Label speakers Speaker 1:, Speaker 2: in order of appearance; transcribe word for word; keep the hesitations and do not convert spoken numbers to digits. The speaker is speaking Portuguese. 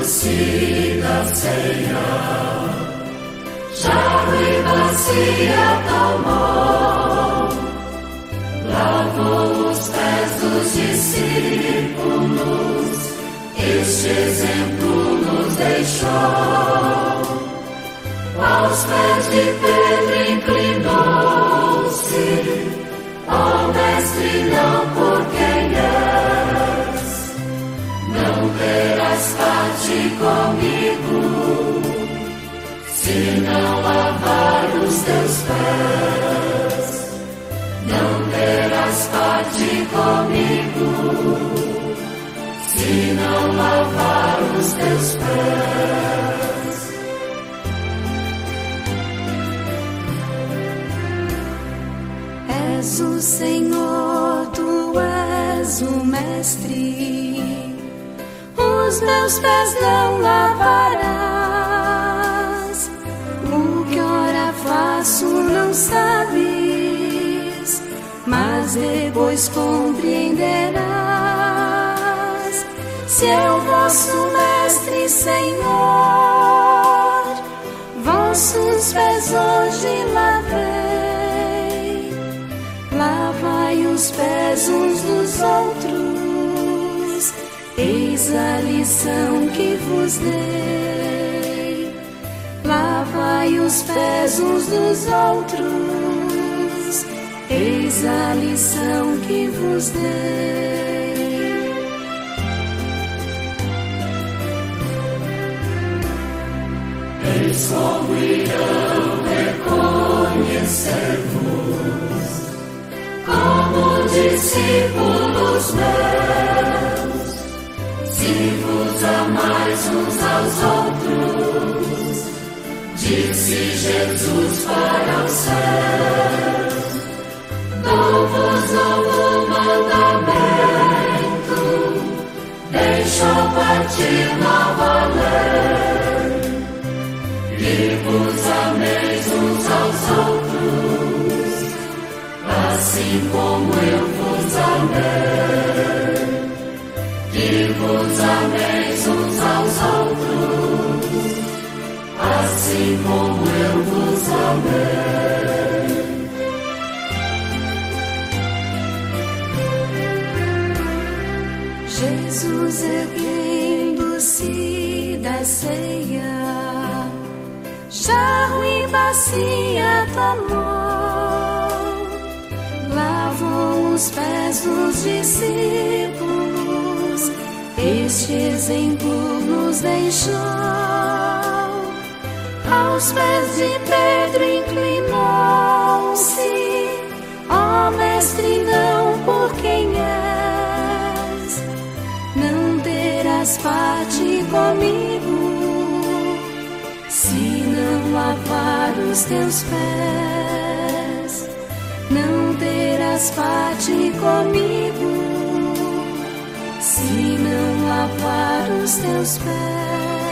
Speaker 1: doce da ceia, jarro e bacia tomou, lavou os pés dos discípulos, este exemplo nos deixou. Aos pés de Pedro inclinou-se, ó mestre, não por quem és, não terás parte comigo, se não lavar os teus pés. Não terás parte comigo, se não lavar os teus pés.
Speaker 2: És o Senhor, tu és o mestre, os meus pés não lavarás. O que ora faço não sabes, mas depois compreenderás. Se eu vosso mestre, Senhor, vossos pés hoje lavei. Lavai os pés uns dos outros, eis a lição que vos dei. Lavai os pés uns dos outros, eis a lição que vos dei.
Speaker 1: Eis como irão reconhecer-vos como discípulos meus, se vos amais uns aos outros, disse Jesus para o céu. Dou-vos novo mandamento, deixo partir nova lei, e vos ameis uns aos outros, assim como eu vos amei, que vos ameis uns aos outros, assim como eu vos amei.
Speaker 2: Jesus, erguendo-se da ceia, jarro e bacia tomou, lavou os pés dos discípulos, este exemplo nos deixou. Aos pés de Pedro inclinou-se, ó mestre, não por quem és, não terás parte comigo, se não lavar os teus pés. Não terás parte comigo, se não lavar os teus pés.